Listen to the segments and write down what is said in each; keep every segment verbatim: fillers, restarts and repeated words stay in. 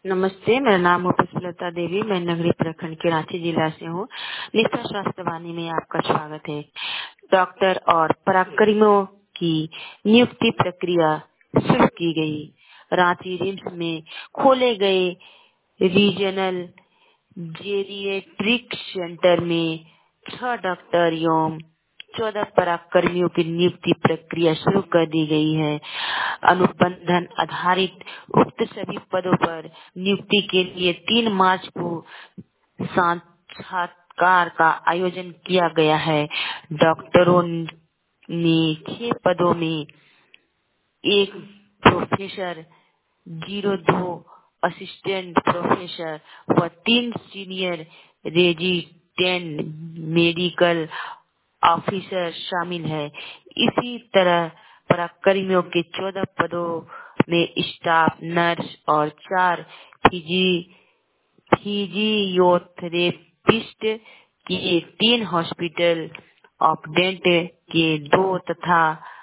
नमस्ते, मेरा नाम है पुष्पलता देवी। मैं नगरी प्रखंड के रांची जिला से हूँ। निष्ठा स्वास्थ्य वाणी में आपका स्वागत है। डॉक्टर और पराक्रमियों की नियुक्ति प्रक्रिया शुरू की गई। रांची रिम्स में खोले गए रीजनल जेरिएट्रिक सेंटर में छह डॉक्टर एवं चौदह पराक्रमियों की नियुक्ति प्रक्रिया शुरू कर दी गई है। अनुबंधन आधारित उक्त सभी पदों पर नियुक्ति के लिए तीन मार्च को साक्षात्कार का आयोजन किया गया है। डॉक्टरों ने छह पदों में एक प्रोफेसर, जीरो दो असिस्टेंट प्रोफेसर व तीन सीनियर रेजिडेंट मेडिकल ऑफिसर शामिल है। इसी तरह पराक्रमियों के चौदह पदों में स्टाफ नर्स और चार फिजी फिजियोथेरेपिस्ट के तीन, हॉस्पिटल ऑपरेंट के दो तथा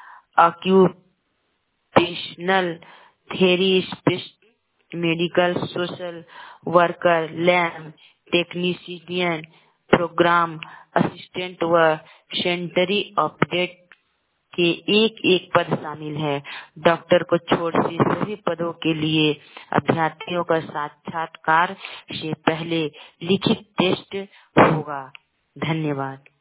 occupational therapist, medical social worker, lab technician, program assistant व सेंटरी ऑपरेट के एक एक पद शामिल है। डॉक्टर को छोड़ से सभी पदों के लिए अभ्यर्थियों का साक्षात्कार से पहले लिखित टेस्ट होगा। धन्यवाद।